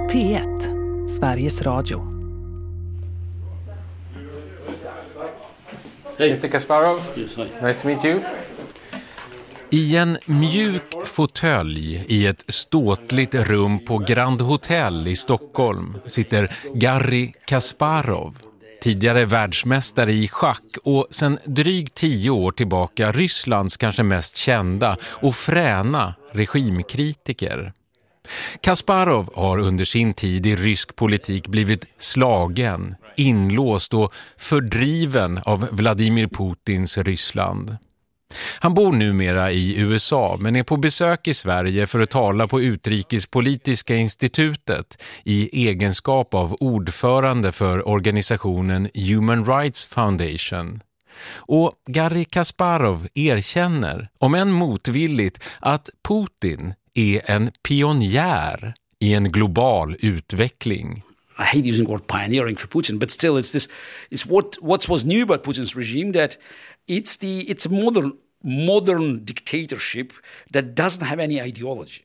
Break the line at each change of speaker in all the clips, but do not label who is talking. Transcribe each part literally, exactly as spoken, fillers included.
P ett, Sveriges Radio.
Hej, mister Kasparov. Nice to meet you. I en mjuk fåtölj i ett ståtligt rum på Grand Hotel i Stockholm sitter Garry Kasparov, tidigare världsmästare i schack och sedan drygt tio år tillbaka Rysslands kanske mest kända och fräna regimkritiker. Kasparov har under sin tid i rysk politik blivit slagen, inlåst och fördriven av Vladimir Putins Ryssland. Han bor numera i U S A men är på besök i Sverige för att tala på Utrikespolitiska institutet i egenskap av ordförande för organisationen Human Rights Foundation. Och Garry Kasparov erkänner, om än motvilligt, att Putin är en pionjär i en global utveckling.
I hate using the word pioneering for Putin, but still it's this, it's what, what was new about Putin's regime, that it's the, it's a modern, modern dictatorship that doesn't have any ideology.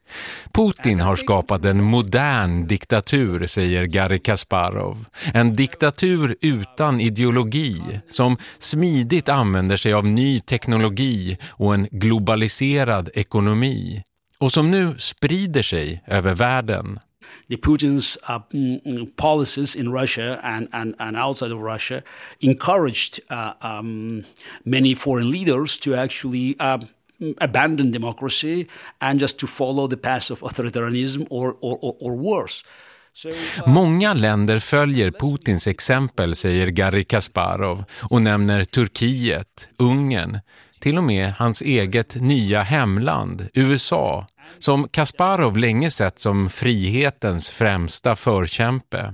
Putin har skapat en modern diktatur, säger Garry Kasparov. En diktatur utan ideologi, som smidigt använder sig av ny teknologi och en globaliserad ekonomi. Och som nu sprider sig över världen.
The Putin's uh, policies in Russia and, and, and outside of Russia encouraged uh, um, many foreign leaders to actually uh, abandon democracy and just to follow the path of authoritarianism or, or, or, or worse. So, uh,
Många länder följer Putins exempel, säger Garry Kasparov, och nämner Turkiet, Ungern, till och med hans eget nya hemland, U S A, som Kasparov länge sett som frihetens främsta förkämpe.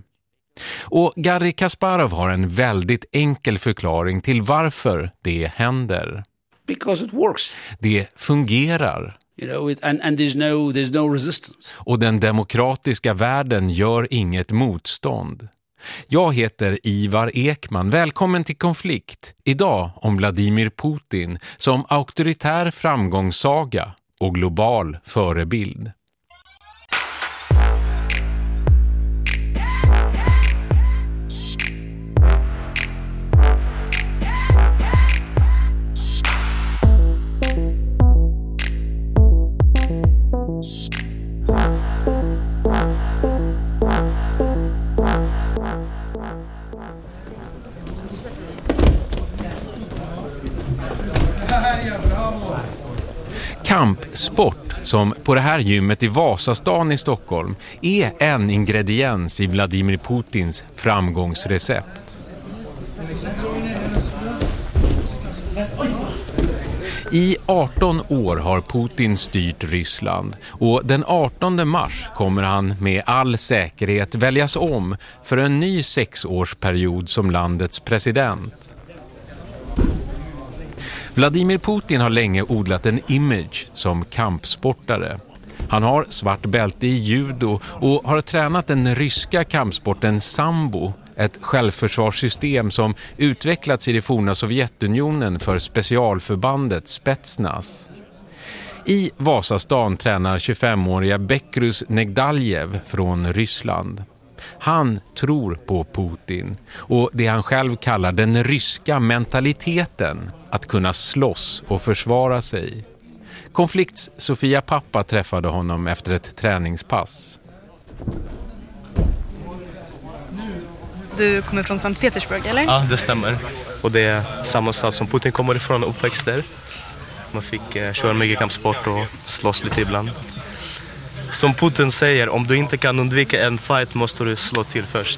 Och Garry Kasparov har en väldigt enkel förklaring till varför det händer.
Because it works.
Det fungerar.
You know, it, and, and there's no, there's no resistance.
Och den demokratiska världen gör inget motstånd. Jag heter Ivar Ekman. Välkommen till Konflikt. Idag om Vladimir Putin som auktoritär framgångssaga och global förebild. Kampsport, som på det här gymmet i Vasastan i Stockholm, är en ingrediens i Vladimir Putins framgångsrecept. I arton år har Putin styrt Ryssland och den artonde mars kommer han med all säkerhet väljas om för en ny sexårsperiod som landets president. Vladimir Putin har länge odlat en image som kampsportare. Han har svart bälte i judo och har tränat den ryska kampsporten sambo, ett självförsvarssystem som utvecklats i det forna Sovjetunionen för specialförbandet Spetsnaz. I Vasastan tränar tjugofemåriga Bekrus Negdaljev från Ryssland. Han tror på Putin och det han själv kallar den ryska mentaliteten, att kunna slåss och försvara sig. Konflikts Sofia pappa träffade honom efter ett träningspass.
Du kommer från Sankt Petersburg, eller?
Ja, det stämmer. Och det är samma stad som Putin kommer ifrån, uppväxt där. Man fick eh, köra mycket kampsport och slåss lite ibland. Som Putin säger, om du inte kan undvika en fight måste du slå till först.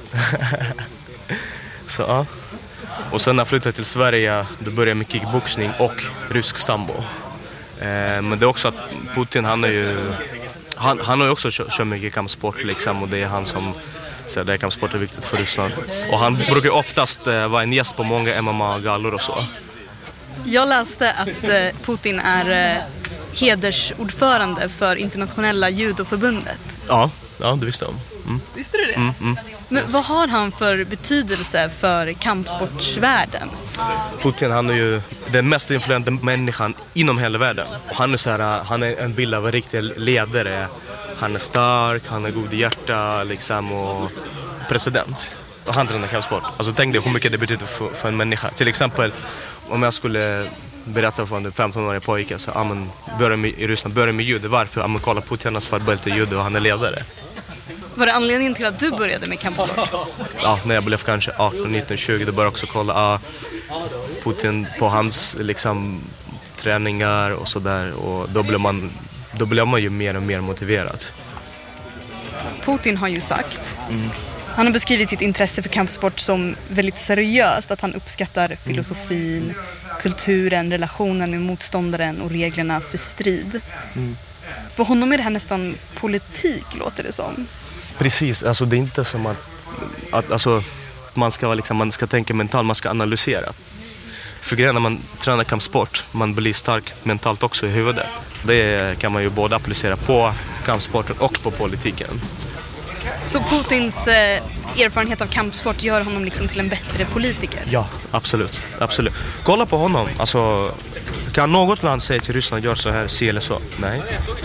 Så ja. Och sen när jag flyttade till Sverige, då började jag med kickboxning och rysk sambo. Eh, men det är också att Putin, han är ju... Han, han har ju också kört, kört mycket kampsport liksom, och det är han som säger att kampsport är viktigt för Ryssland. Och han brukar oftast eh, vara en gäst på många M M A-galor och så.
Jag läste att eh, Putin är eh, hedersordförande för internationella judoförbundet.
Ja, ja det visste jag. Mm.
Visste du det?
Mm, mm.
Men vad har han för betydelse för kampsportsvärlden?
Putin, han är ju den mest influerande människan inom hela världen. Han är, så här, han är en bild av en riktig ledare. Han är stark, han är god i hjärta liksom, och president. Och han tränar kampsport. Alltså tänk dig hur mycket det betyder för, för en människa. Till exempel om jag skulle berätta för en femton-årig pojke så ja, men, börja med, i Ryssland, börja med judo. Varför? Ja, men kolla Putin har svart bälte i judo och han är ledare.
Var det anledningen till att du började med kampsport?
Ja, när jag blev kanske arton, nitton, tjugo då började jag också kolla ja, Putin på hans liksom, träningar och sådär. Och då blev, man, då blev man ju mer och mer motiverad.
Putin har ju sagt,
mm.
han har beskrivit sitt intresse för kampsport som väldigt seriöst. Att han uppskattar filosofin, kulturen, relationen med motståndaren och reglerna för strid.
Mm.
För honom är det här nästan politik, låter det som.
Precis, alltså det är inte som att, att alltså, man, ska, liksom, man ska tänka mentalt, man ska analysera. För grejen när man tränar kampsport, man blir stark mentalt också i huvudet. Det kan man ju både applicera på kampsporten och på politiken.
Så Putins eh, erfarenhet av kampsport gör honom liksom till en bättre politiker?
Ja, absolut. absolut. Kolla på honom. Alltså, kan något land säga till Ryssland gör så här, se eller så? Nej.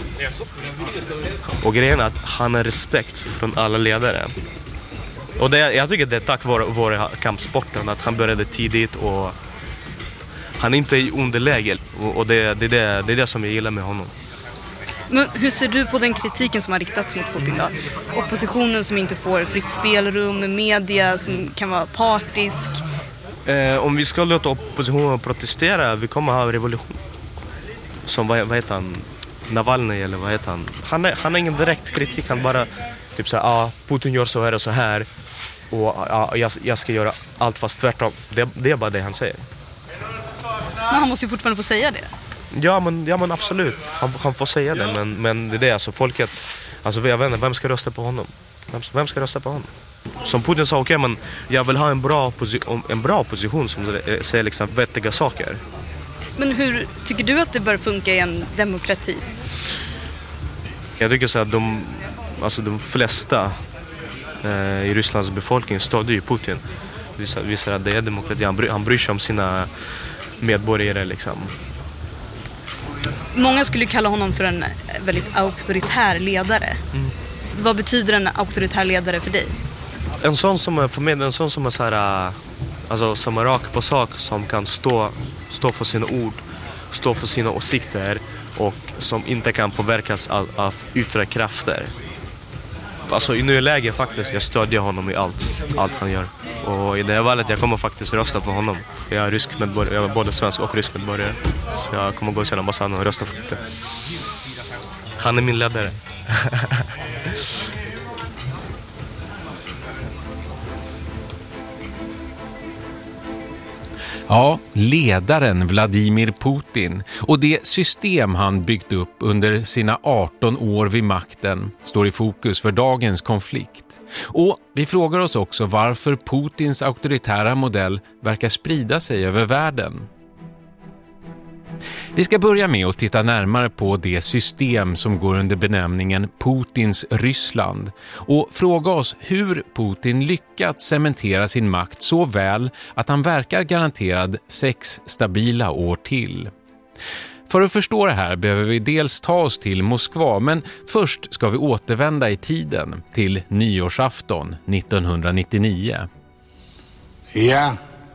Och grejen är att han har respekt från alla ledare. Och det, jag tycker det är tack vare, vare kampsporten att han började tidigt och han är inte i underläge. Och, och det, det, det, det är det som jag gillar med honom.
Men hur ser du på den kritiken som har riktats mot Putin då? Oppositionen som inte får fritt spelrum, media som kan vara partisk.
Eh, om vi ska låta oppositionen protestera, vi kommer ha revolution. Som, vad, vad heter han? Navalny eller vad heter han? Han har han ingen direkt kritik, han bara typ såhär, ah, Putin gör så här och så här. Och ah, jag, jag ska göra allt fast tvärtom. Det, det är bara det han säger.
Men han måste ju fortfarande få säga det.
Ja men, ja, men absolut, han, han får säga det, men, men det är det, alltså folket, alltså jag vet inte, vem ska rösta på honom? Vem, vem ska rösta på honom? Som Putin sa, okej, okay, men jag vill ha en bra, posi- en bra position som säger liksom vettiga saker.
Men hur tycker du att det bör funka i en demokrati?
Jag tycker så att de, alltså de flesta eh, i Rysslands befolkning stödjer ju Putin. Visar, visar att det är demokrati, han, bry, han bryr sig om sina medborgare liksom.
Många skulle kalla honom för en väldigt auktoritär ledare.
Mm.
Vad betyder en auktoritär ledare för dig?
En sån som är, för mig, en sån som är så här, alltså som är rak på sak, som kan stå, stå för sina ord, stå för sina åsikter och som inte kan påverkas av, av yttre krafter. Alltså i nuläget faktiskt, jag stödjer honom i allt, allt han gör. Och i det här valet jag kommer faktiskt rösta för honom. Jag är rysk medborgare, jag är både svensk och rysk medborgare. Så jag kommer gå till ambassaden och rösta för det. Han är min ledare.
Ja, ledaren Vladimir Putin och det system han byggt upp under sina arton år vid makten står i fokus för dagens konflikt. Och vi frågar oss också varför Putins auktoritära modell verkar sprida sig över världen. Vi ska börja med att titta närmare på det system som går under benämningen Putins Ryssland och fråga oss hur Putin lyckats cementera sin makt så väl att han verkar garanterad sex stabila år till. För att förstå det här behöver vi dels ta oss till Moskva, men först ska vi återvända i tiden till nyårsafton nittonhundranittionio.
Ja.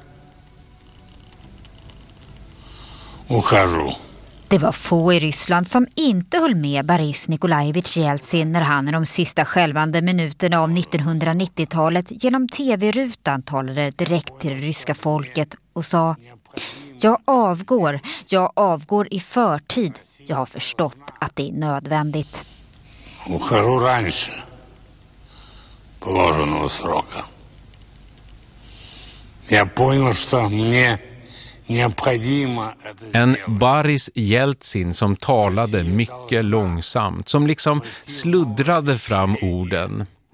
Det var få i Ryssland som inte höll med Boris Nikolajevich Jeltsin när han i de sista skälvande minuterna av nittonhundranittiotalet genom tv-rutan talade direkt till det ryska folket och sa: jag avgår, jag avgår i förtid. Jag har förstått att det är nödvändigt.
Ухожу раньше положенного срока. Я понял, что мне
En Boris Jeltsin som talade mycket långsamt, som liksom sluddrade fram orden.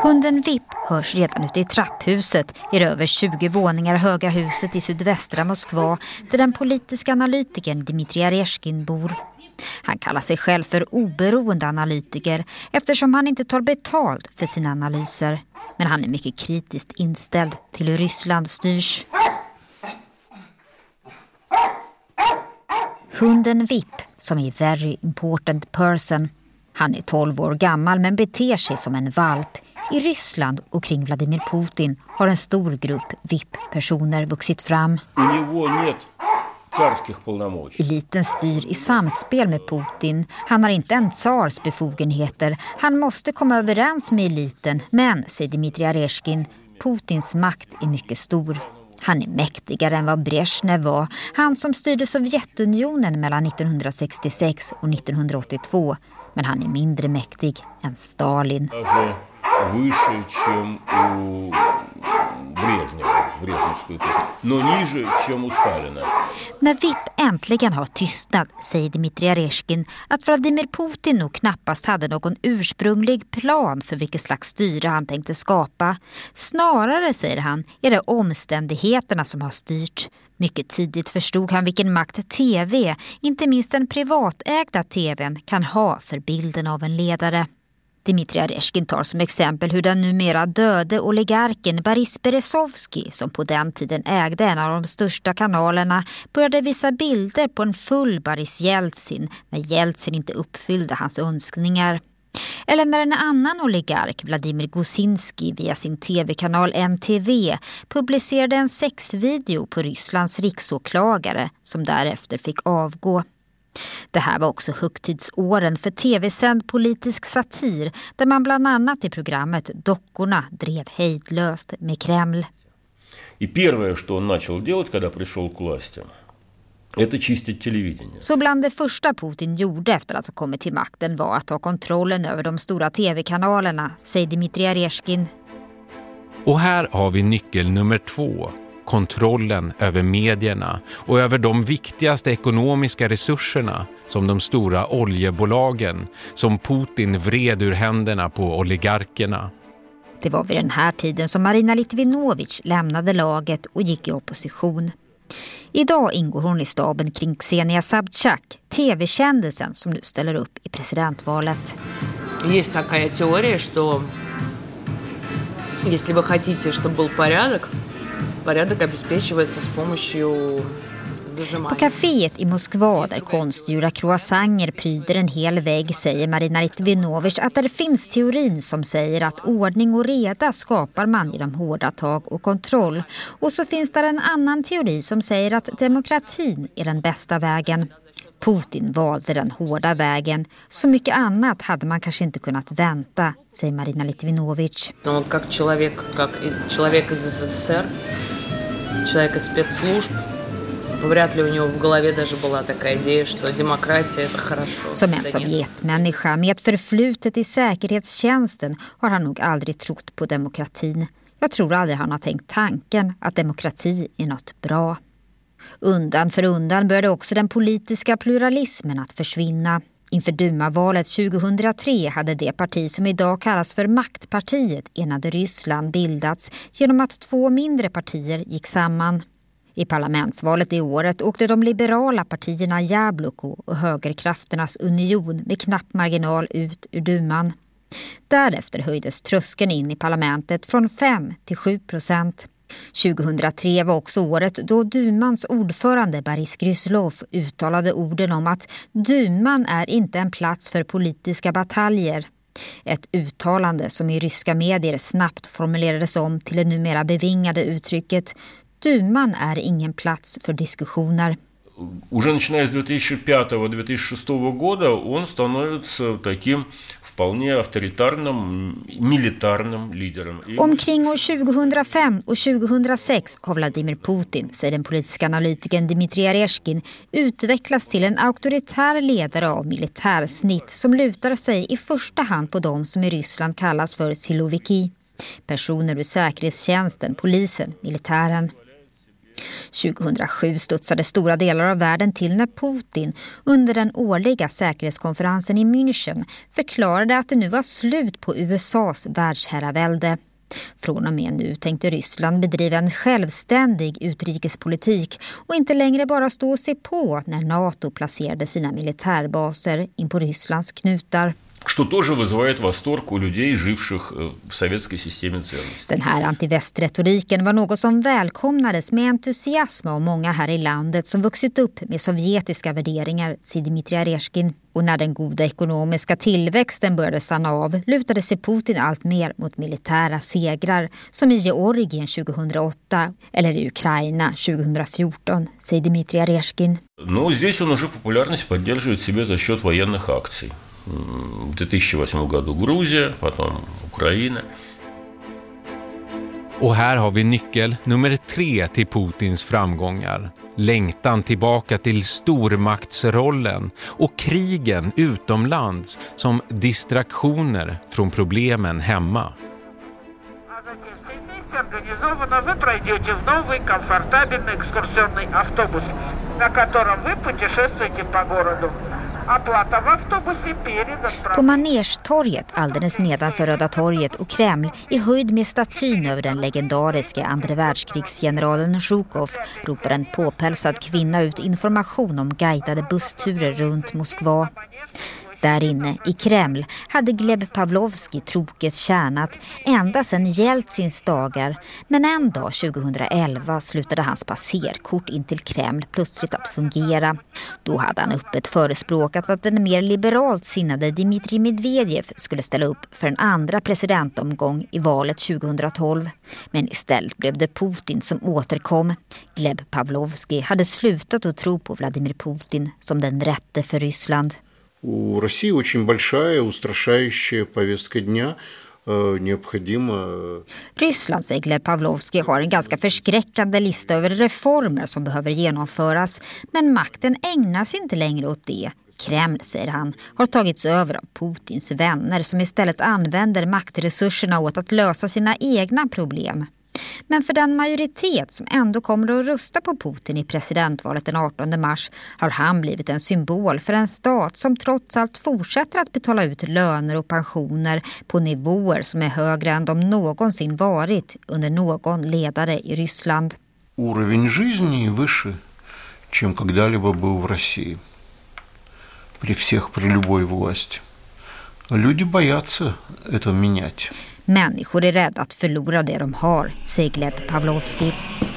Hunden Vip hörs redan ute i trapphuset i det över tjugo våningar höga huset i sydvästra Moskva där den politiska analytikern Dmitrij Areshkin bor. Han kallar sig själv för oberoende analytiker eftersom han inte tar betalt för sina analyser. Men han är mycket kritiskt inställd till hur Ryssland styrs. Hunden Vip, som är very important person. Han är tolv år gammal men beter sig som en valp. I Ryssland och kring Vladimir Putin har en stor grupp V I P-personer vuxit fram. Eliten styr i samspel med Putin. Han har inte en tsars befogenheter. Han måste komma överens med eliten. Men, säger Dmitrij Areshkin, Putins makt är mycket stor. Han är mäktigare än vad Brezhnev var. Han som styrde Sovjetunionen mellan nittonhundrasextiosex och nittonhundraåttiotvå. Men han är mindre mäktig än Stalin.
Выше, чем у Брежнева, брежневскую эпоху, но ниже, чем у Сталина.
När V I P äntligen har tystnat säger Dmitrij Areshkin att Vladimir Putin nog knappast hade någon ursprunglig plan för vilket slags styre han tänkte skapa. Snarare, säger han, är det omständigheterna som har styrt. Mycket tidigt förstod han vilken makt T V, inte minst den privatägda T V:n, kan ha för bilden av en ledare. Dmitrij Areshkin tar som exempel hur den numera döde oligarken Boris Berezovsky, som på den tiden ägde en av de största kanalerna, började visa bilder på en full Boris Jeltsin när Jeltsin inte uppfyllde hans önskningar. Eller när en annan oligark, Vladimir Gusinski, via sin tv-kanal N T V publicerade en sexvideo på Rysslands riksåklagare som därefter fick avgå. Det här var också högtidsåren för tv-sänd politisk satir där man bland annat i programmet Dockorna drev hejdlöst med Kreml.
И первое, что он начал делать, когда пришел к власти, это чистить телевидение.
Så bland det första Putin gjorde efter att ha kommit till makten var att ta kontrollen över de stora tv-kanalerna, säger Dmitrij Areshkin.
Och här har vi nyckel nummer två. Kontrollen över medierna och över de viktigaste ekonomiska resurserna som de stora oljebolagen som Putin vred ur händerna på oligarkerna.
Det var vid den här tiden som Marina Litvinovich lämnade laget och gick i opposition. Idag ingår hon i staben kring Ksenia Sobchak, tv-kändisen som nu ställer upp i presidentvalet.
Есть такая теория, что если вы хотите, чтобы был порядок, порядок обеспечивается с помощью зажимания.
På kaféet i Moskva där konstgjorda croissanter pryder en hel vägg säger Marina Litvinovich att det finns teorin som säger att ordning och reda skapar man genom hårda tag och kontroll. Och så finns där en annan teori som säger att demokratin är den bästa vägen. Putin valde den hårda vägen. Så mycket annat hade man kanske inte kunnat vänta, säger Marina Litvinovich.
Он как человек, как человек из СССР, человек из спецслужб. Вряд ли у него в голове даже была такая идея, что демократия это хорошо.
Som en sovjetmänniska med ett förflutet i säkerhetstjänsten har han nog aldrig trott på demokratin. Jag tror aldrig han har tänkt tanken att demokrati är något bra. Undan för undan började också den politiska pluralismen att försvinna. Inför Duma-valet tjugohundratre hade det parti som idag kallas för Maktpartiet Enade Ryssland bildats genom att två mindre partier gick samman. I parlamentsvalet i året åkte de liberala partierna Jabloko och högerkrafternas union med knapp marginal ut ur Duman. Därefter höjdes tröskeln in i parlamentet från fem till sju procent. tjugohundratre var också året då Dumans ordförande Boris Gryzlov uttalade orden om att Duman är inte en plats för politiska bataljer. Ett uttalande som i ryska medier snabbt formulerades om till det numera bevingade uttrycket Duman är ingen plats för diskussioner.
Уже начиная с две тысячи пятого - две тысячи шестого года он становится таким вполне авторитарным, милитарным лидером.
Omkring år tjugohundrafem och tjugohundrasex har Vladimir Putin, säger den politiska analytikern Dmitrij Areshkin, utvecklats till en auktoritär ledare av militärsnitt som lutar sig i första hand på de som i Ryssland kallas för siloviki. Personer ur säkerhetstjänsten, polisen, militären. tjugohundrasju studsade stora delar av världen till när Putin under den årliga säkerhetskonferensen i München förklarade att det nu var slut på U S A:s världsherravälde. Från och med nu tänkte Ryssland bedriva en självständig utrikespolitik och inte längre bara stå och se på när NATO placerade sina militärbaser in på Rysslands knutar.
Что тоже вызывает восторг у людей, живших в советской системе ценностей.
Den här antivästretoriken var något som välkomnades med entusiasm av många här i landet som vuxit upp med sovjetiska värderingar, säger Dmitrij Areshkin. Och när den goda ekonomiska tillväxten började stanna av lutade sig Putin allt mer mot militära segrar som i Georgien tjugohundraåtta eller i Ukraina tjugohundrafjorton, säger Dmitrij Areshkin.
Но здесь он уже популярность поддерживает себе за счет военных акций. В две тысячи восьмом году Грузия, потом Украина.
Och här har vi nyckel nummer tre till Putins framgångar. Längtan tillbaka till stormaktsrollen och krigen utomlands som distraktioner från problemen hemma.
Вы пройдете в новый комфортабельный экскурсионный автобус, на котором вы путешествуете по городу.
På Manerstorget alldeles nedanför Röda torget och Kreml i höjd med statyn över den legendariska andra världskrigsgeneralen Zhukov ropar en påpälsad kvinna ut information om guidade bussturer runt Moskva. Där inne i Kreml hade Gleb Pavlovski troget tjänat ända sedan Jeltsins dagar, men en dag tjugohundraelva slutade hans passerkort in till Kreml plötsligt att fungera. Då hade han öppet förespråkat att den mer liberalt sinnade Dmitrij Medvedev skulle ställa upp för en andra presidentomgång i valet tjugohundratolv. Men istället blev det Putin som återkom. Gleb Pavlovski hade slutat att tro på Vladimir Putin som den rätte för Ryssland.
У России очень большая, устрашающая повестка дня. Необходимо...
Ryssland, säger Gleb Pavlovski, har en ganska förskräckande lista över reformer som behöver genomföras. Men makten ägnar sig inte längre åt det. Kreml, säger han, har tagits över av Putins vänner som istället använder maktresurserna åt att lösa sina egna problem. Men för den majoritet som ändå kommer att rösta på Putin i presidentvalet den artonde mars har han blivit en symbol för en stat som trots allt fortsätter att betala ut löner och pensioner på nivåer som är högre än de någonsin varit under någon ledare i Ryssland.
Уровень жизни выше, чем когда-либо был в России. При всех, при любой власти. Люди боятся это менять.
Människor är rädda att förlora det de har, säger Gleb Pavlovski.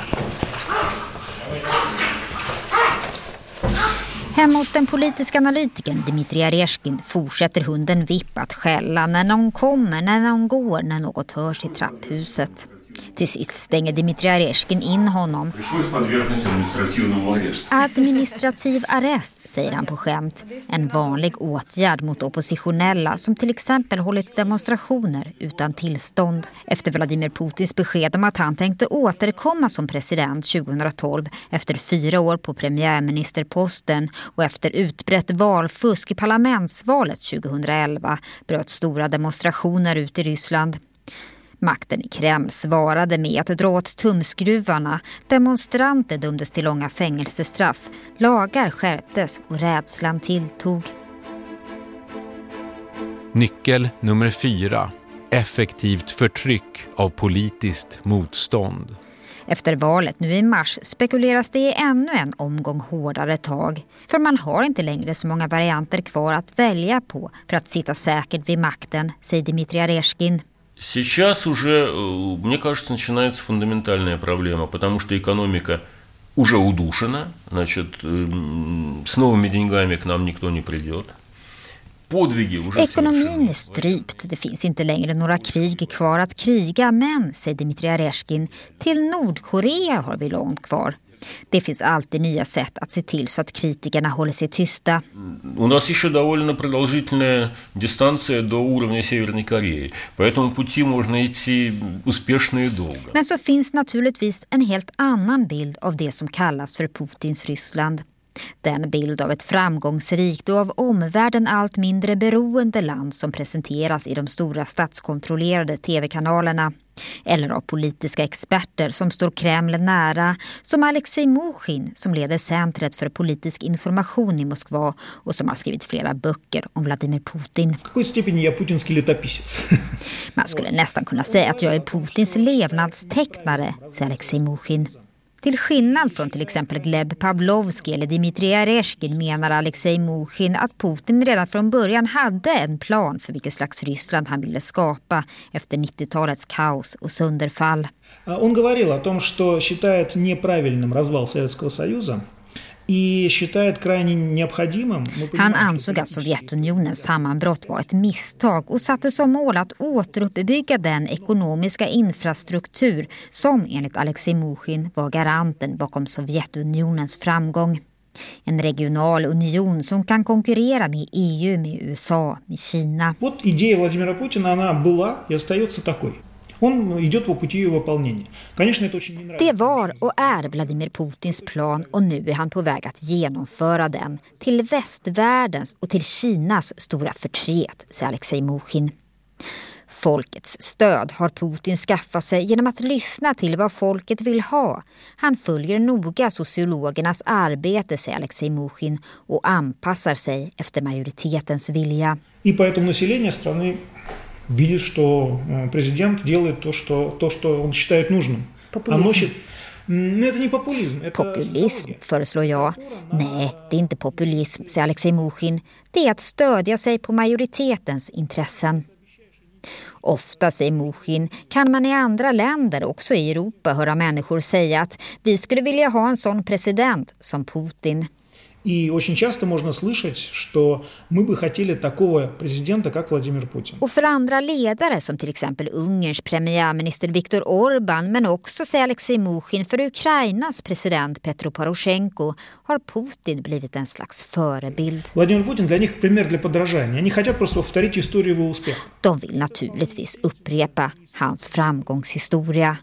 Hemma hos den politiska analytikern Dmitrij Areshkin fortsätter hunden Vipp att skälla när någon kommer, när någon går, när något hörs i trapphuset. Till sist stänger Dmitrij Areshkin in honom. Administrativ arrest, säger han på skämt. En vanlig åtgärd mot oppositionella som till exempel hållit demonstrationer utan tillstånd. Efter Vladimir Putins besked om att han tänkte återkomma som president tjugohundratolv efter fyra år på premiärministerposten och efter utbrett valfusk i parlamentsvalet tjugohundraelva bröt stora demonstrationer ut i Ryssland. Makten i Kreml svarade med att dra åt tumskruvarna. Demonstranter dömdes till långa fängelsestraff. Lagar skärptes och rädslan tilltog.
Nyckel nummer fyra. Effektivt förtryck av politiskt motstånd.
Efter valet nu i mars spekuleras det i ännu en omgång hårdare tag. För man har inte längre så många varianter kvar att välja på för att sitta säkert vid makten, säger Dmitrij Areshkin.
Сейчас уже, мне кажется, начинается фундаментальная проблема, потому что экономика уже удушена, значит, с новыми деньгами к нам никто не придет.
Ekonomin är strypt. Det finns inte längre några krig kvar att kriga, men, säger Dmitrij Areshkin, till Nordkorea har vi långt kvar. Det finns alltid nya sätt att se till så att kritikerna håller sig tysta.
У нас еще довольно продолжительная дистанция до уровня Северной Кореи. По этому пути можно идти успешно и долго.
Men så finns naturligtvis en helt annan bild av det som kallas för Putins Ryssland. Den bild av ett framgångsrikt och av omvärlden allt mindre beroende land som presenteras i de stora statskontrollerade tv-kanalerna. Eller av politiska experter som står Kreml nära, som Alexej Mukhin som leder Centret för politisk information i Moskva och som har skrivit flera böcker om Vladimir Putin. Man skulle nästan kunna säga att jag är Putins levnadstecknare, säger Alexej Mukhin. Till skillnad från till exempel Gleb Pavlovsky eller Dmitrij Areshkin menar Alexej Mukhin att Putin redan från början hade en plan för vilket slags Ryssland han ville skapa efter nittiotalets kaos och sönderfall.
Он говорил о том, что считает неправильным развал Советского Союза.
Han ansåg att Sovjetunionens sammanbrott var ett misstag och satte som mål att återuppbygga den ekonomiska infrastruktur som enligt Alexej Mukhin var garanten bakom Sovjetunionens framgång. En regional union som kan konkurrera med E U, med U S A, med Kina.
Вот идея Владимира Путина, она была и остается такой.
Det var och är Vladimir Putins plan och nu är han på väg att genomföra den till västvärldens och till Kinas stora förtret, säger Alexej Mukhin. Folkets stöd har Putin skaffat sig genom att lyssna till vad folket vill ha. Han följer noga sociologernas arbete, säger Alexej Mukhin, och anpassar sig efter majoritetens vilja.
И поэтому население страны видит, что президент делает то, что, то, что он считает нужным.
Populism.
Nej, det är inte populism.
Populism, föreslår jag. Nej, det är inte populism, säger Alexej Mukhin. Det är att stödja sig på majoritetens intressen. Ofta, säger Mukhin, kan man i andra länder, också i Europa, höra människor säga att vi skulle vilja ha en sån president som Putin.
И очень часто можно слышать, что мы бы хотели такого президента, как Владимир Путин.
Och för andra ledare, som till exempel Ungerns premiärminister Viktor Orbán, men också, säger Alexej Mukhin, för Ukrainas president Petro Poroshenko, har Putin blivit en slags förebild.
Владимир Путин для них пример для подражания. Они хотят просто повторить историю его успеха.
De vill naturligtvis upprepa hans framgångshistoria.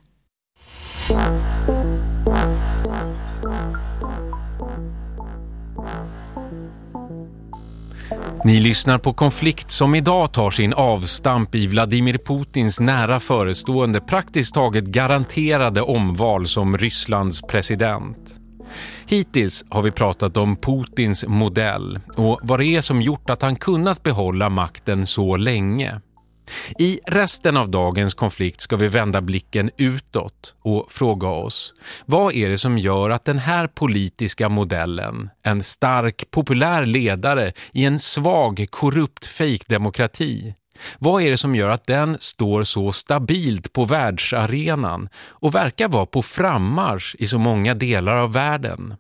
Ni lyssnar på Konflikt som idag tar sin avstamp i Vladimir Putins nära förestående, praktiskt taget garanterade omval som Rysslands president. Hittills har vi pratat om Putins modell och vad det är som gjort att han kunnat behålla makten så länge. I resten av dagens konflikt ska vi vända blicken utåt och fråga oss: vad är det som gör att den här politiska modellen, en stark, populär ledare i en svag, korrupt fejkdemokrati, vad är det som gör att den står så stabilt på världsarenan och verkar vara på frammarsch i så många delar av världen?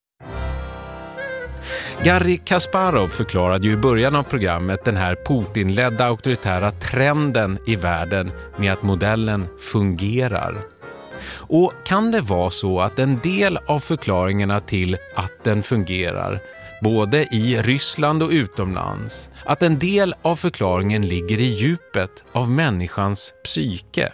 Garry Kasparov förklarade ju i början av programmet den här Putin-ledda auktoritära trenden i världen med att modellen fungerar. Och kan det vara så att en del av förklaringarna till att den fungerar, både i Ryssland och utomlands, att en del av förklaringen ligger i djupet av människans psyke?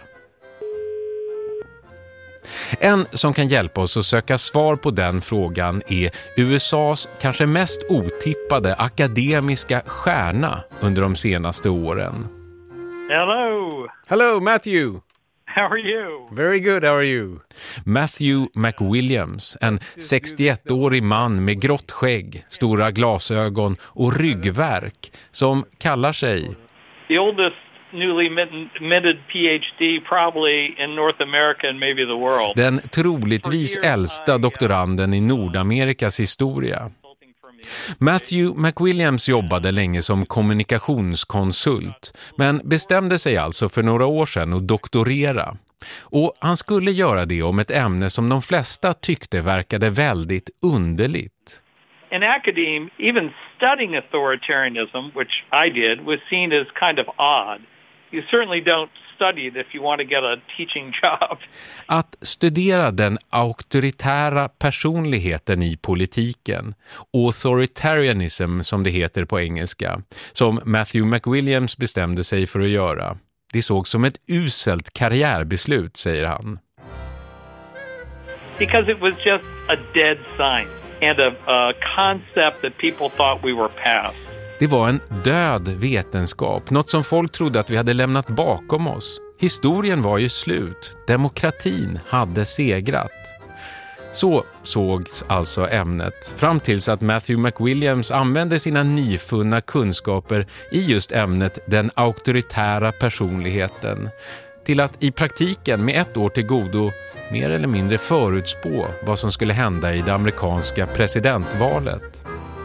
En som kan hjälpa oss att söka svar på den frågan är U S A:s kanske mest otippade akademiska stjärna under de senaste åren.
Hello!
Hello, Matthew!
How are you?
Very good, how are you? Matthew McWilliams, en sextioettårig man med grått skägg, stora glasögon och ryggvärk, som kallar sig
The oldest newly minted PhD probably in North America and maybe the world.
Den troligtvis äldsta doktoranden i Nordamerikas historia. Matthew McWilliams jobbade länge som kommunikationskonsult, men bestämde sig alltså för några år sedan att doktorera. Och han skulle göra det om ett ämne som de flesta tyckte verkade väldigt underligt.
In academia, even studying authoritarianism, which I did, was seen as kind of odd. You certainly don't study it if you want to get a teaching job.
Att studera den auktoritära personligheten i politiken, authoritarianism som det heter på engelska, som Matthew McWilliams bestämde sig för att göra, det såg som ett uselt karriärbeslut, säger han.
Because it was just a dead science and a, a concept that people thought we were past.
Det var en död vetenskap, något som folk trodde att vi hade lämnat bakom oss. Historien var ju slut. Demokratin hade segrat. Så sågs alltså ämnet, fram tills att Matthew McWilliams använde sina nyfunna kunskaper i just ämnet den auktoritära personligheten till att i praktiken med ett år till godo mer eller mindre förutspå vad som skulle hända i det amerikanska presidentvalet.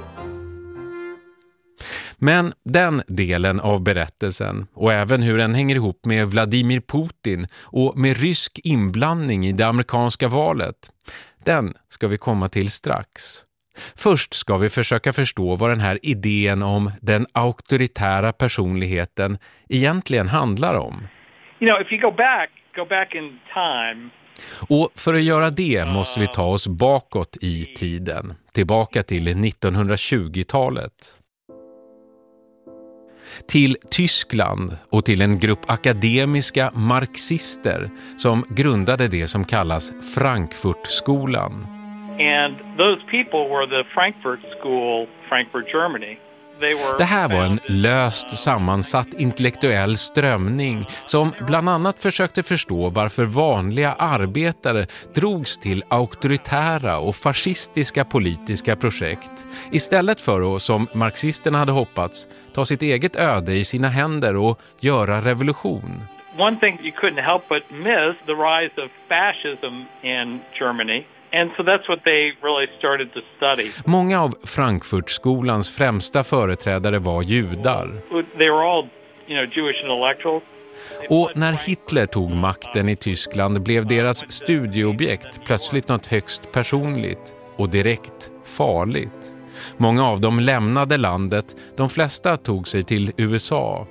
Men den delen av berättelsen och även hur den hänger ihop med Vladimir Putin och med rysk inblandning i det amerikanska valet, den ska vi komma till strax. Först ska vi försöka förstå vad den här idén om den auktoritära personligheten egentligen handlar om.
You know, if you go back, go back in time.
Och för att göra det måste vi ta oss bakåt i tiden, tillbaka till nittonhundratjugotalet. Till Tyskland och till en grupp akademiska marxister som grundade det som kallas Frankfurtskolan.
And those people were the Frankfurt School, Frankfurt, Germany.
Det här var en löst sammansatt intellektuell strömning som bland annat försökte förstå varför vanliga arbetare drogs till auktoritära och fascistiska politiska projekt istället för att, som marxisterna hade hoppats, ta sitt eget öde i sina händer och göra revolution.
One thing you couldn't help but miss, the rise of fascism in Germany. And so that's what they really started to study.
Många av Frankfurtskolans främsta företrädare var judar.
They were all, you know, Jewish intellectuals.
Och när Hitler tog makten i Tyskland blev deras studieobjekt plötsligt något högst personligt och direkt farligt. Många av dem lämnade landet, de flesta tog sig till U S A.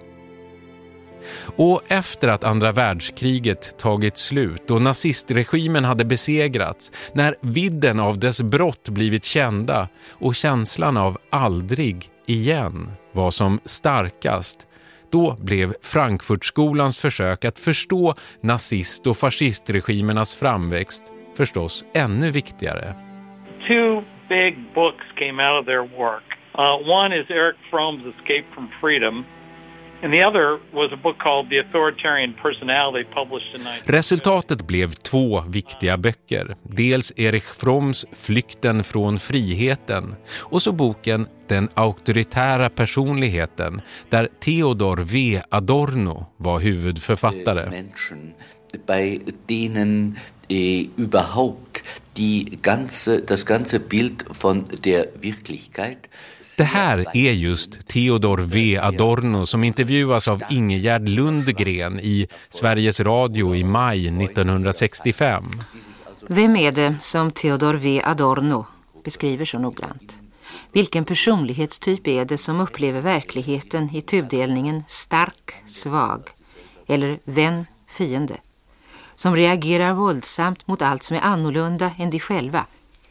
Och efter att andra världskriget tagit slut och nazistregimen hade besegrats, när vidden av dess brott blivit kända och känslan av aldrig igen var som starkast, då blev Frankfurtskolans försök att förstå nazist- och fascistregimernas framväxt förstås ännu viktigare.
Two big books came out of their work. Uh, one is Eric Fromm's Escape from Freedom. And the other was a book called The Authoritarian Personality, published in nineteen fifty.
Resultatet blev två viktiga böcker. Dels Erich Fromms Flykten från friheten och så boken Den auktoritära personligheten, där Theodor W. Adorno var huvudförfattare.
Menschen, bei denen eh, überhaupt die ganze, das ganze Bild von der Wirklichkeit.
Det här är just Theodor W. Adorno som intervjuas av Ingegerd Lundgren i Sveriges Radio i maj nittonhundrasextiofem.
Vem är det som Theodor W. Adorno beskriver så noggrant? Vilken personlighetstyp är det som upplever verkligheten i tudelningen stark, svag eller vän, fiende? Som reagerar våldsamt mot allt som är annorlunda än de själva?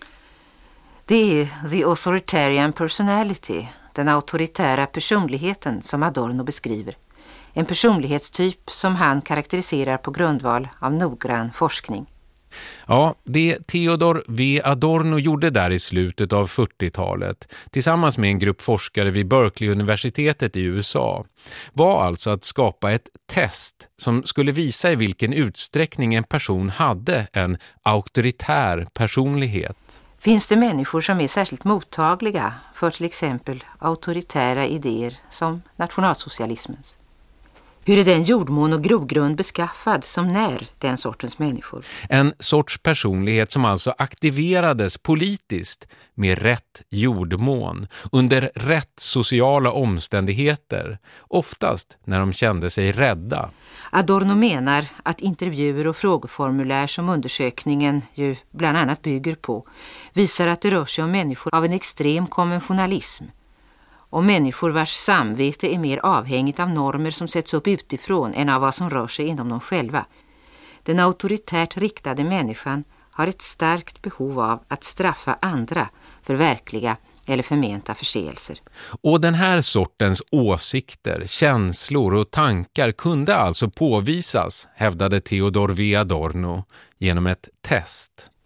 Det är the authoritarian personality, den auktoritära personligheten som Adorno beskriver. En personlighetstyp som han karaktäriserar på grundval av noggrann forskning.
Ja, det Theodor W. Adorno gjorde där i slutet av fyrtiotalet tillsammans med en grupp forskare vid Berkeley-universitetet i U S A var alltså att skapa ett test som skulle visa i vilken utsträckning en person hade en auktoritär personlighet.
Finns det människor som är särskilt mottagliga för till exempel auktoritära idéer som nationalsocialismens? Hur är den jordmån och grogrund beskaffad som när den sortens människor?
En sorts personlighet som alltså aktiverades politiskt med rätt jordmån, under rätt sociala omständigheter, oftast när de kände sig rädda.
Adorno menar att intervjuer och frågeformulär som undersökningen ju bland annat bygger på visar att det rör sig om människor av en extrem konventionalism. Och människor vars samvete är mer avhängigt av normer som sätts upp utifrån än av vad som rör sig inom dem själva. Den auktoritärt riktade människan har ett starkt behov av att straffa andra för verkliga eller förmenta förseelser.
Och den här sortens åsikter, känslor och tankar kunde alltså påvisas, hävdade Theodor W. Adorno, genom ett test.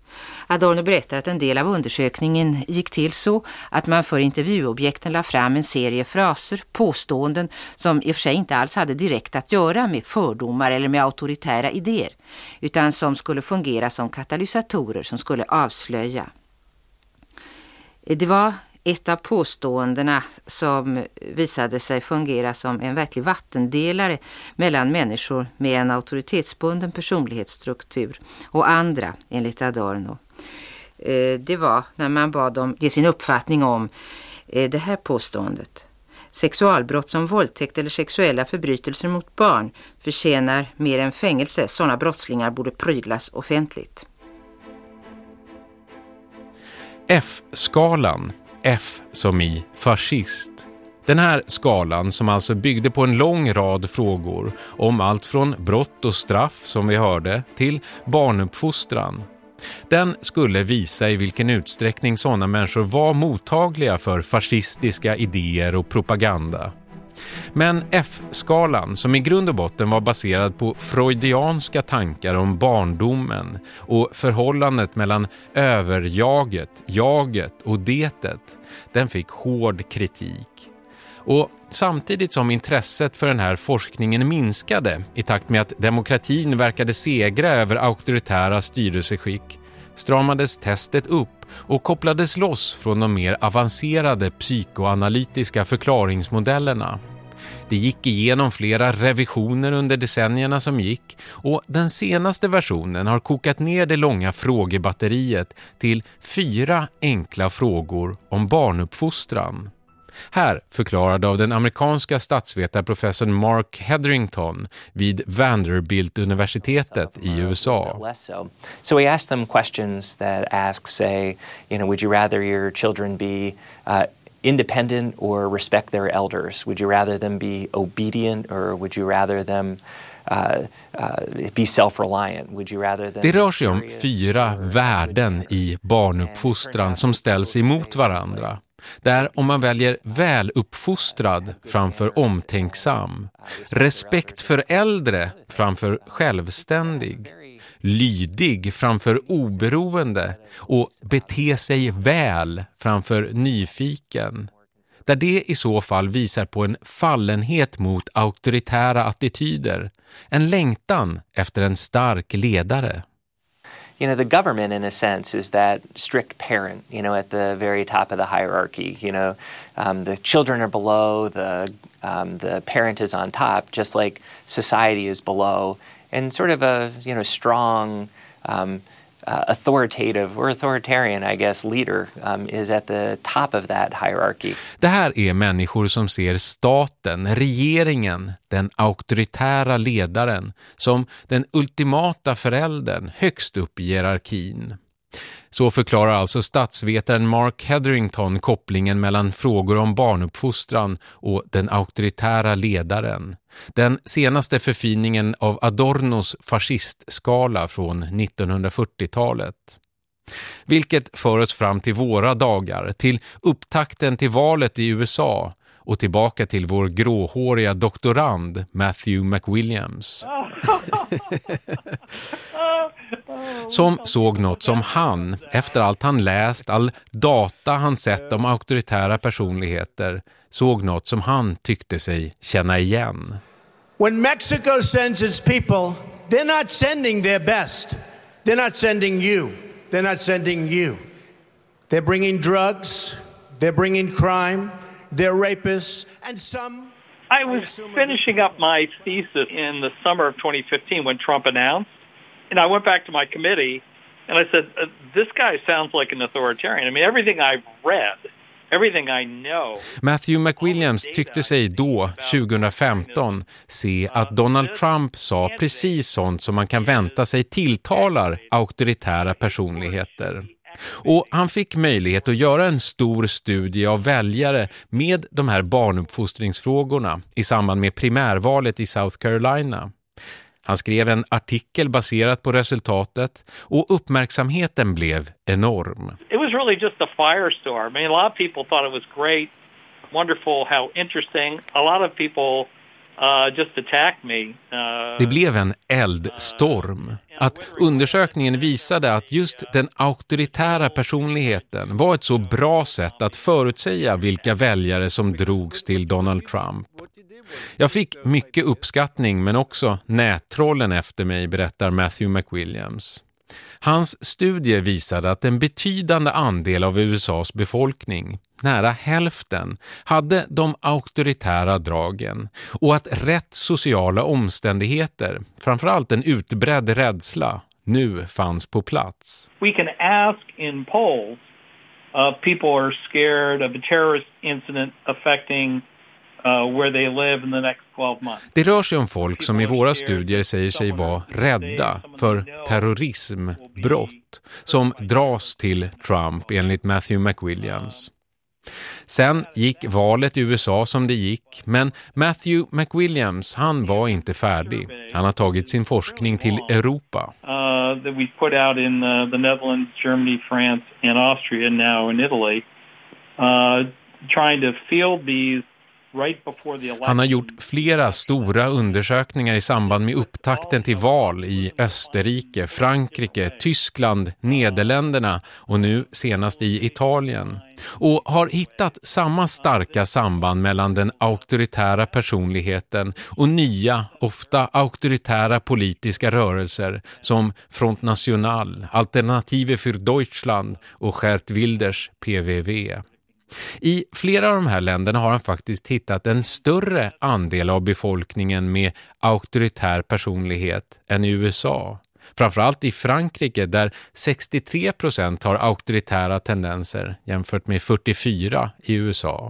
Adorno berättar att en del av undersökningen gick till så att man för intervjuobjekten la fram en serie fraser, påståenden som i och för sig inte alls hade direkt att göra med fördomar eller med auktoritära idéer, utan som skulle fungera som katalysatorer som skulle avslöja. Det var ett av påståendena som visade sig fungera som en verklig vattendelare mellan människor med en auktoritetsbunden personlighetsstruktur och andra, enligt Adorno. Det var när man bad dem ge sin uppfattning om det här påståendet. Sexualbrott som våldtäkt eller sexuella förbrytelser mot barn förtjänar mer än fängelse. Sådana brottslingar borde pryglas offentligt.
F-skalan. F som i fascist. Den här skalan som alltså byggde på en lång rad frågor om allt från brott och straff som vi hörde till barnuppfostran. Den skulle visa i vilken utsträckning sådana människor var mottagliga för fascistiska idéer och propaganda. Men F-skalan, som i grund och botten var baserad på freudianska tankar om barndomen och förhållandet mellan överjaget, jaget och detet, den fick hård kritik. Och samtidigt som intresset för den här forskningen minskade i takt med att demokratin verkade segra över auktoritära styrelseskick, stramades testet upp och kopplades loss från de mer avancerade psykoanalytiska förklaringsmodellerna. Det gick igenom flera revisioner under decennierna som gick, och den senaste versionen har kokat ner det långa frågebatteriet till fyra enkla frågor om barnuppfostran. Här förklarade av den amerikanska statsvetarprofessorn Mark Hetherington vid Vanderbilt-universitetet i U S A.
So we asked them questions that ask, say, you know, would you rather your children be uh, independent or respect their elders? Would you rather them be obedient or would you rather them uh, uh, be self-reliant? Would you rather them...
Det rör sig om fyra värden i barnuppfostran som ställs emot varandra. Där om man väljer väluppfostrad framför omtänksam, respekt för äldre framför självständig, lydig framför oberoende och bete sig väl framför nyfiken. Där det i så fall visar på en fallenhet mot auktoritära attityder, en längtan efter en stark ledare.
You know, the government, in a sense, is that strict parent, you know, at the very top of the hierarchy. You know, um, the children are below, the, um, the parent is on top, just like society is below. And sort of a, you know, strong, um, uh, authoritative or authoritarian, I guess, leader um, is at the top of that hierarchy.
Det här är människor som ser staten, regeringen, den auktoritära ledaren som den ultimata föräldern högst upp i hierarkin. Så förklarar alltså statsvetaren Mark Hetherington kopplingen mellan frågor om barnuppfostran och den auktoritära ledaren. Den senaste förfiningen av Adornos fascistskala från nittonhundrafyrtiotalet. Vilket för oss fram till våra dagar, till upptakten till valet i U S A och tillbaka till vår gråhåriga doktorand Matthew McWilliams. Som såg något som han, efter allt han läst, all data han sett om auktoritära personligheter, såg något som han tyckte sig känna igen.
When Mexico sends its people, they're not sending their best. They're not sending you. They're not sending you. They're bringing drugs. They're bringing crime. They're rapists. And some...
I was finishing up my thesis in the summer of twenty fifteen when Trump announced. And I went back to my committee and I said, this guy sounds like an authoritarian. I mean, everything I've read, everything I know.
Matthew McWilliams tyckte sig då, tjugohundrafemton, se att Donald Trump sa precis sånt som man kan vänta sig tilltalar auktoritära personligheter. Och han fick möjlighet att göra en stor studie av väljare med de här barnuppfostringsfrågorna i samband med primärvalet i South Carolina. Han skrev en artikel baserat på resultatet och uppmärksamheten blev enorm.
It was really just a firestorm. I mean, a lot of people thought it was great, wonderful, how interesting. A lot of people uh, just attack me. Uh,
Det blev en eldstorm. Att undersökningen visade att just den auktoritära personligheten var ett så bra sätt att förutsäga vilka väljare som drogs till Donald Trump. Jag fick mycket uppskattning men också nättrollen efter mig, berättar Matthew McWilliams. Hans studie visade att en betydande andel av U S A:s befolkning, nära hälften, hade de auktoritära dragen och att rätt sociala omständigheter, framförallt en utbredd rädsla, nu fanns på plats.
We can ask in polls, uh, people are scared of a terrorist incident affecting Uh, where they live in the next twelve months.
Det rör sig om folk som i våra studier säger sig vara rädda för terrorismbrott som dras till Trump enligt Matthew McWilliams. Sen gick valet i U S A som det gick, men Matthew McWilliams, han var inte färdig. Han har tagit sin forskning till Europa.
Uh, that we put out in uh, the Netherlands, Germany, France and Austria, now in Italy, uh, trying to field these.
Han har gjort flera stora undersökningar i samband med upptakten till val i Österrike, Frankrike, Tyskland, Nederländerna och nu senast i Italien. Och har hittat samma starka samband mellan den auktoritära personligheten och nya, ofta auktoritära politiska rörelser som Front National, Alternative für Deutschland och Geert Wilders P V V. I flera av de här länderna har han faktiskt hittat en större andel av befolkningen med auktoritär personlighet än i U S A. Framförallt i Frankrike där sextiotre procent har auktoritära tendenser jämfört med fyrtiofyra i U S A.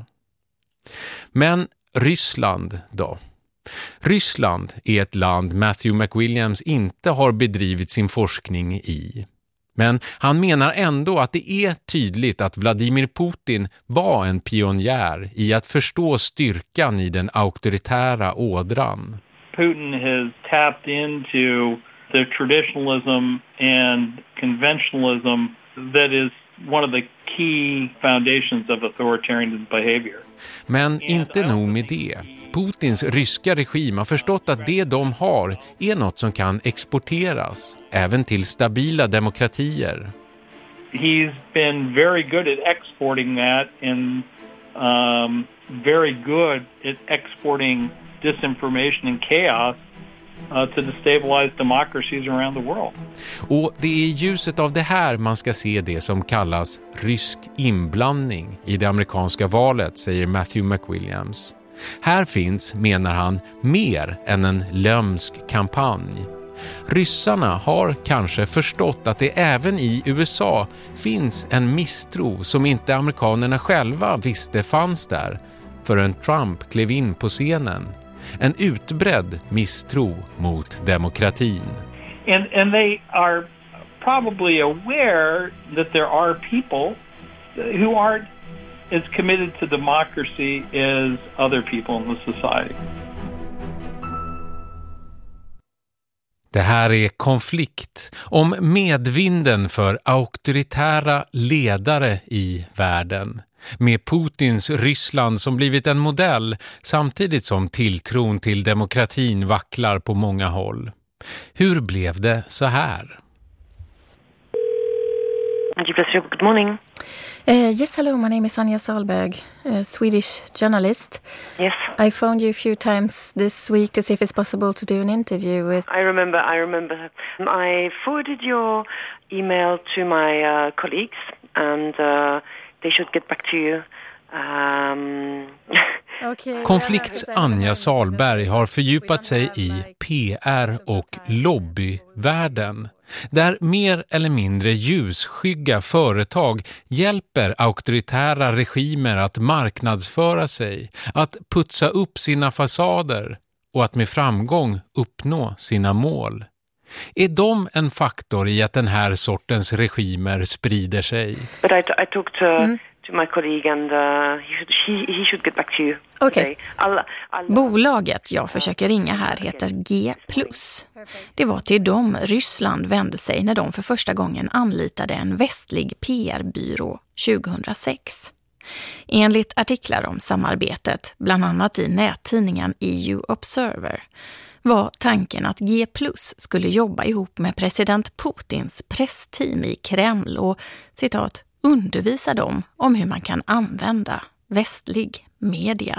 Men Ryssland då? Ryssland är ett land Matthew McWilliams inte har bedrivit sin forskning i. Men han menar ändå att det är tydligt att Vladimir Putin var en pionjär i att förstå styrkan i den auktoritära ådran.
Putin has tapped into the traditionalism and conventionalism that is one of the key foundations of authoritarian behavior.
Men inte nog med det. Putins ryska regim har förstått att det de har är något som kan exporteras, även till stabila demokratier.
He's been very good at exporting that and um, very good at exporting disinformation and chaos uh, to destabilize democracies around the world.
Och det är i ljuset av det här man ska se det som kallas rysk inblandning i det amerikanska valet, säger Matthew McWilliams. Här finns, menar han, mer än en lömsk kampanj. Ryssarna har kanske förstått att det även i U S A finns en misstro som inte amerikanerna själva visste fanns där förrän Trump klev in på scenen. En utbredd misstro mot demokratin.
And, and they are probably aware that there are people who aren't as committed to democracy as other people in the society.
Det här är konflikt om medvinden för auktoritära ledare i världen. Med Putins Ryssland som blivit en modell samtidigt som tilltron till demokratin vacklar på många håll. Hur blev det så här?
Good morning. Uh, yes, hello. My name is Anja Salberg, a Swedish journalist.
Yes.
I phoned you a few times this week to see if it's possible to do an interview with...
I remember, I remember. I forwarded your email to my uh, colleagues and uh, they should get back to you. Um...
Konflikts Anja Salberg har fördjupat sig i P R och lobbyvärlden, där mer eller mindre ljusskygga företag hjälper auktoritära regimer att marknadsföra sig, att putsa upp sina fasader och att med framgång uppnå sina mål. Är de en faktor i att den här sortens regimer sprider sig?
But I, I talked to, mm. to my colleague and uh, he, should, he, he should get back to you.
Okej. Okay. Bolaget jag försöker ringa här heter G plus. Det var till dem Ryssland vände sig när de för första gången anlitade en västlig P R-byrå tjugohundrasex. Enligt artiklar om samarbetet, bland annat i nättidningen E U Observer, var tanken att G plus skulle jobba ihop med president Putins pressteam i Kreml och, citat, undervisa dem om hur man kan använda västlig media.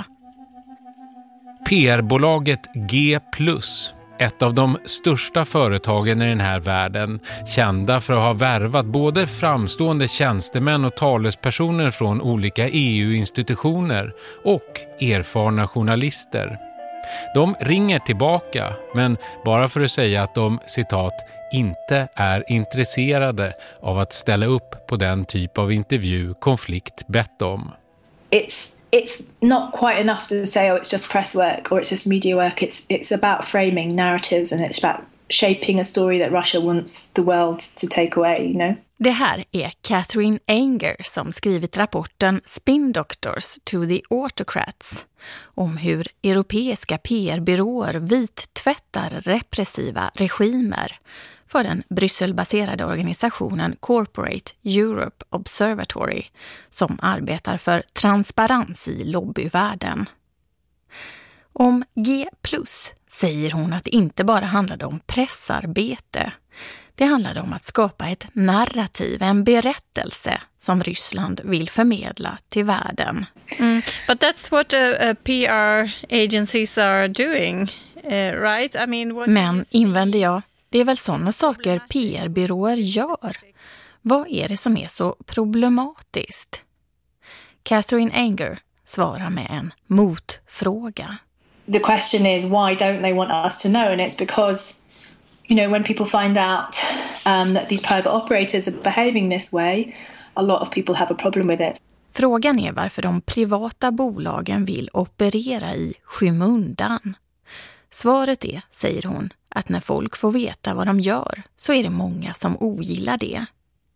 P R-bolaget G plus, ett av de största företagen i den här världen, kända för att ha värvat både framstående tjänstemän och talespersoner från olika E U-institutioner och erfarna journalister. De ringer tillbaka, men bara för att säga att de, citat, inte är intresserade av att ställa upp på den typ av intervju konflikt bett om.
It's it's not quite enough to say oh it's just press work or it's just media work. It's it's about framing narratives and it's about shaping a story that Russia wants the world to take away, you know.
Det här är Catherine Anger som skrivit rapporten Spin Doctors to the Autocrats om hur europeiska P R-byråer vittvättar repressiva regimer för den Brysselbaserade organisationen Corporate Europe Observatory som arbetar för transparens i lobbyvärlden. Om G plus säger hon att det inte bara handlade om pressarbete. Det handlade om att skapa ett narrativ, en berättelse som Ryssland vill förmedla till världen.
Mm. But that's what uh, uh, P R agencies are doing, uh, right? I mean, what
Men, invänder jag, det är väl sådana saker P R-byråer gör. Vad är det som är så problematiskt? Catherine Anger svarar med en motfråga.
The question is why don't they want us to know? And it's because, you know, when people find out um, that these private operators are behaving this way, a lot of people have a problem with it.
Frågan är varför de privata bolagen vill operera i skymundan. Svaret är, säger hon, att när folk får veta vad de gör så är det många som ogillar det.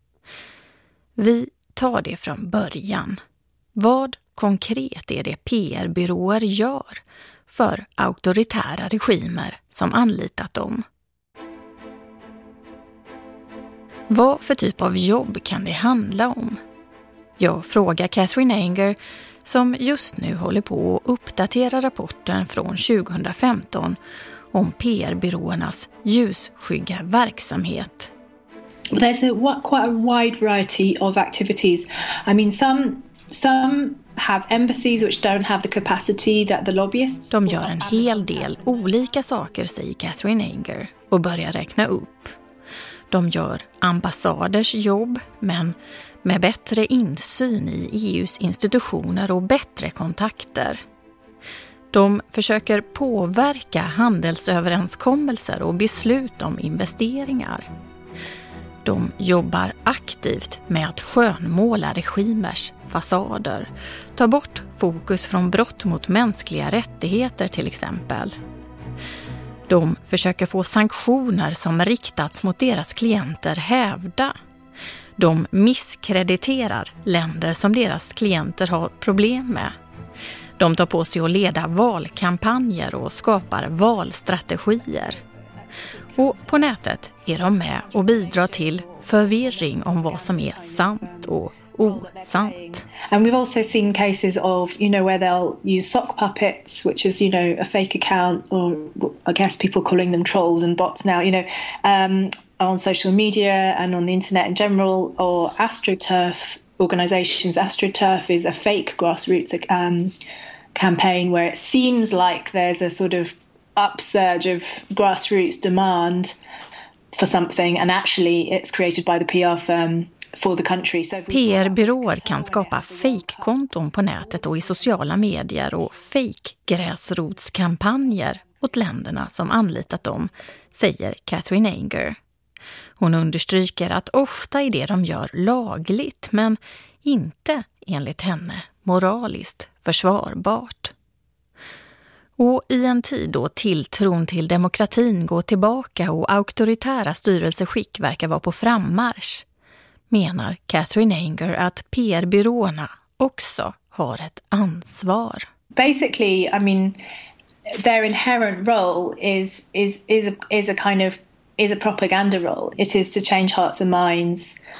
Vi tar det från början. Vad konkret är det P R-byråer gör för auktoritära regimer som anlitat dem? Vad för typ av jobb kan det handla om? Jag frågar Catherine Anger som just nu håller på att uppdatera rapporten från tjugohundrafemton om P R-byråernas ljusskygga verksamhet.
There's a quite a wide variety of activities. I mean, some some have embassies which don't have the capacity that the lobbyists.
De gör en hel del olika saker, säger Catherine Anger och börjar räkna upp. De gör ambassaders jobb, men med bättre insyn i E U:s institutioner och bättre kontakter. De försöker påverka handelsöverenskommelser och beslut om investeringar. De jobbar aktivt med att skönmåla regimers fasader, ta bort fokus från brott mot mänskliga rättigheter till exempel. De försöker få sanktioner som riktats mot deras klienter hävda. De misskrediterar länder som deras klienter har problem med. De tar på sig att leda valkampanjer och skapar valstrategier. Och på nätet är de med och bidrar till förvirring om vad som är sant och osant.
And we've also seen cases of, you know, where they'll use sock puppets, which is, you know, a fake account, or I guess people calling them trolls and bots now, you know, um, on social media and on the internet in general, or AstroTurf organizations. AstroTurf is a fake grassroots um, campaign where it seems like there's a sort of upsurge of grassroots demand for something, and actually it's created by the P R firm for the country. So
P R-byråer kan skapa fake-konton på nätet och i sociala medier och fake-gräsrotskampanjer åt länderna som anlitat dem, säger Catherine Anger. Hon understryker att ofta är det de gör lagligt, men inte enligt henne moraliskt försvarbart. Och i en tid då tilltron till demokratin går tillbaka och auktoritära styrelseskick verkar vara på frammarsch, menar Catherine Anger att P R-byråerna också har ett ansvar.
Basically, I mean, their inherent role is is is a, is a kind of is a propaganda role. It is to change hearts and minds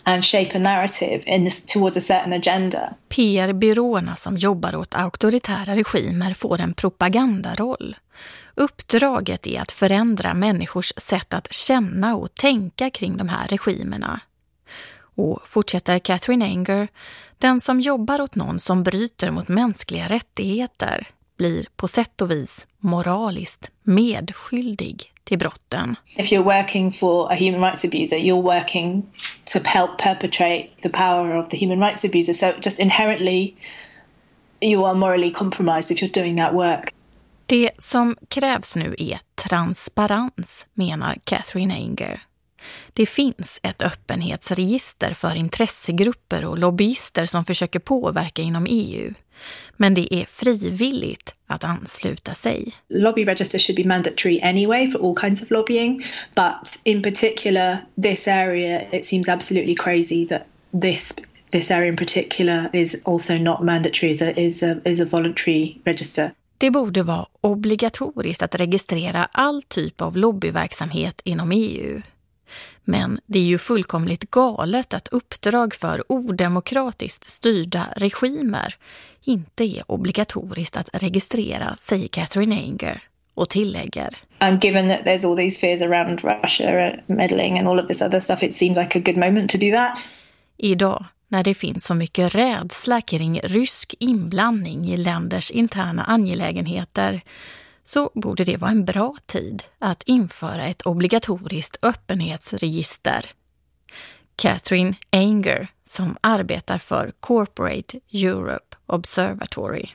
and shape a narrative in this, towards a certain agenda.
P R-byråerna som jobbar åt auktoritära regimer får en propagandaroll. Uppdraget är att förändra människors sätt att känna och tänka kring de här regimerna. Och fortsätter Catherine Anger, den som jobbar åt någon som bryter mot mänskliga rättigheter blir på sätt och vis moraliskt medskyldig till brotten.
If you're working for a human rights abuser, you're working to help perpetrate the power of the human rights abuser. So just inherently you are morally compromised if you're doing that work.
Det som krävs nu är transparens, menar Catherine Anger. Det finns ett öppenhetsregister för intressegrupper och lobbyister som försöker påverka inom E U. Men det är frivilligt att ansluta sig.
Lobby register should be mandatory anyway for all kinds of lobbying, but in particular this area, it seems absolutely crazy that this this area in particular is also not mandatory, is a, is a, is a voluntary register.
Det borde vara obligatoriskt att registrera all typ av lobbyverksamhet inom E U. Men det är ju fullkomligt galet att uppdrag för odemokratiskt styrda regimer inte är obligatoriskt att registrera, säger Catherine Anger och tillägger.
And given that there's all these fears around Russia meddling and all of this other stuff, it seems like a good moment to do that.
Idag, när det finns så mycket rädsla kring rysk inblandning i länders interna angelägenheter, så borde det vara en bra tid att införa ett obligatoriskt öppenhetsregister. Catherine Anger, som arbetar för Corporate Europe Observatory.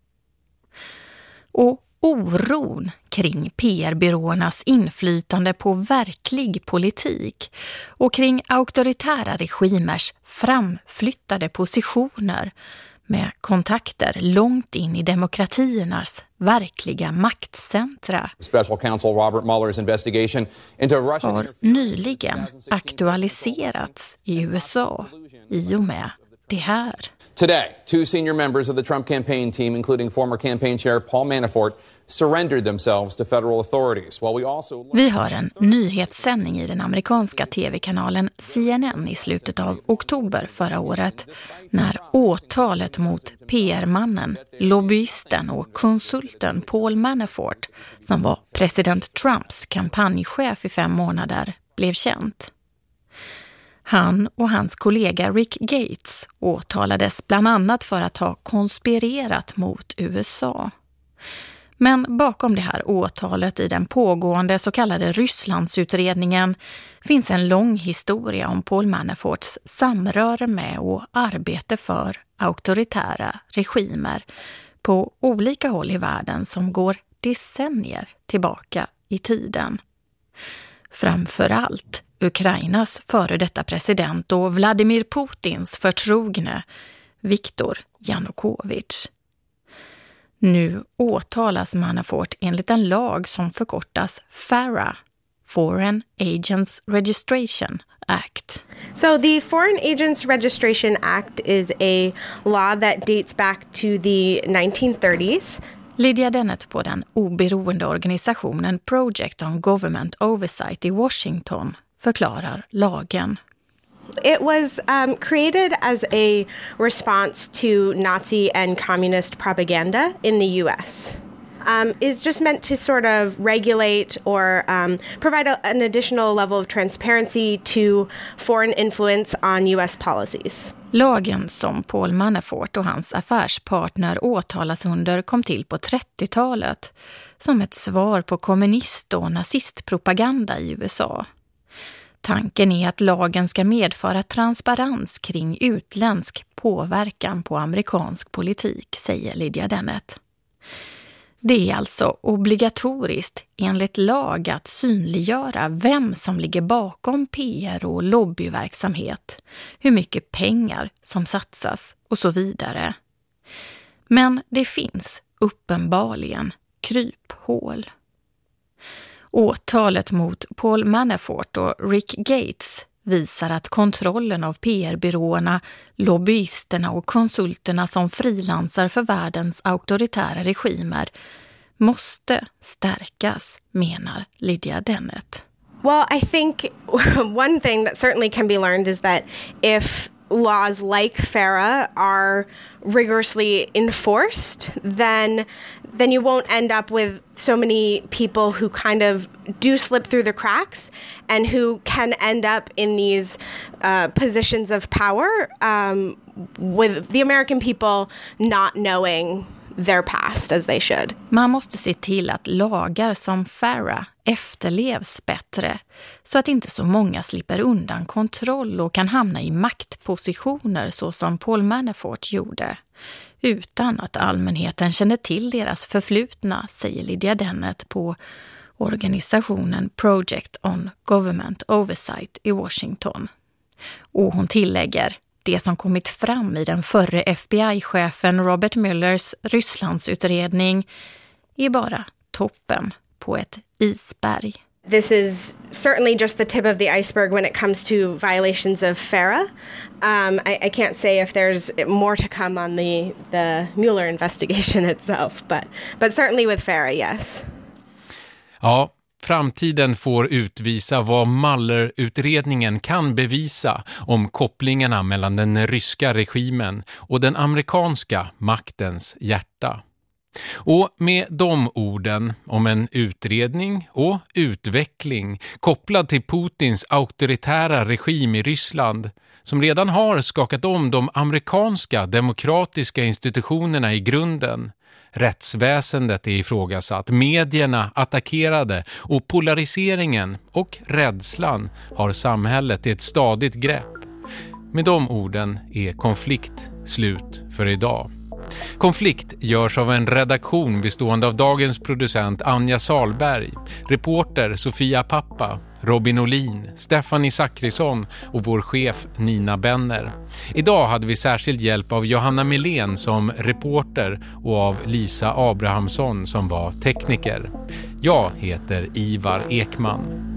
Och oron kring P R-byråernas inflytande på verklig politik och kring auktoritära regimers framflyttade positioner med kontakter långt in i demokratiernas verkliga maktcentra
Special Counsel Robert Mueller's investigation into Russian
har nyligen aktualiserats i U S A i och med det här.
Today, two senior members of the Trump campaign team, including former campaign chair Paul Manafort, surrendered themselves to federal authorities. While we also...
Vi har en nyhetssändning i den amerikanska tv-kanalen C N N i slutet av oktober förra året när åtalet mot P R-mannen, lobbyisten och konsulten Paul Manafort, som var president Trumps kampanjchef i fem månader, blev känt. Han och hans kollega Rick Gates åtalades bland annat för att ha konspirerat mot U S A. Men bakom det här åtalet i den pågående så kallade Rysslandsutredningen finns en lång historia om Paul Manaforts samröre med och arbete för auktoritära regimer på olika håll i världen som går decennier tillbaka i tiden. Framförallt Ukrainas före detta president och Vladimir Putins förtrogne Viktor Yanukovych. Nu åtalas Manafort enligt en lag som förkortas FARA, Foreign Agents Registration Act.
So the Foreign Agents Registration Act is a law that dates back to the nineteen thirties.
Lydia Dennett på den oberoende organisationen Project on Government Oversight i Washington förklarar lagen.
It was um, created as a response to Nazi and communist propaganda in the U S. Um, is just meant to sort of regulate or um, provide a, an additional level of transparency to foreign influence on U S policies.
Lagen som Paul Manafort och hans affärspartner åtalas under kom till på trettiotalet som ett svar på kommunist- och nazistpropaganda i U S A. Tanken är att lagen ska medföra transparens kring utländsk påverkan på amerikansk politik, säger Lydia Dennett. Det är alltså obligatoriskt enligt lag att synliggöra vem som ligger bakom P R och lobbyverksamhet, hur mycket pengar som satsas och så vidare. Men det finns uppenbarligen kryphål. Åtalet mot Paul Manafort och Rick Gates visar att kontrollen av P R-byråerna, lobbyisterna och konsulterna som frilansar för världens auktoritära regimer måste stärkas, menar Lydia Dennett.
Well, I think one thing that certainly can be learned is that if laws like FARA are rigorously enforced, then then you won't end up with so many people who kind of do slip through the cracks and who can end up in these uh, positions of power um, with the American people not knowing their past as they should.
Man måste se till att lagar som FARA efterlevs bättre så att inte så många slipper undan kontroll och kan hamna i maktpositioner så som Paul Manafort gjorde utan att allmänheten känner till deras förflutna, säger Lydia Dennett på organisationen Project on Government Oversight i Washington. Och hon tillägger: det som kommit fram i den förre F B I-chefen Robert Muellers Rysslandsutredning är bara toppen på ett isberg.
This is certainly just the tip of the iceberg when it comes to violations of FARA. Um, I, I can't say if there's more to come on the, the Mueller investigation itself, but, but certainly with FARA, yes.
Ja, framtiden får utvisa vad Mueller-utredningen kan bevisa om kopplingarna mellan den ryska regimen och den amerikanska maktens hjärta. Och med de orden om en utredning och utveckling kopplad till Putins auktoritära regim i Ryssland som redan har skakat om de amerikanska demokratiska institutionerna i grunden. Rättsväsendet är ifrågasatt, medierna attackerade och polariseringen och rädslan har samhället i ett stadigt grepp. Med de orden är konflikt slut för idag. Konflikt görs av en redaktion bestående av dagens producent Anja Salberg, reporter Sofia Pappa, Robin Olin, Stefanie Zackrisson och vår chef Nina Benner. Idag hade vi särskild hjälp av Johanna Milén som reporter och av Lisa Abrahamsson som var tekniker. Jag heter Ivar Ekman.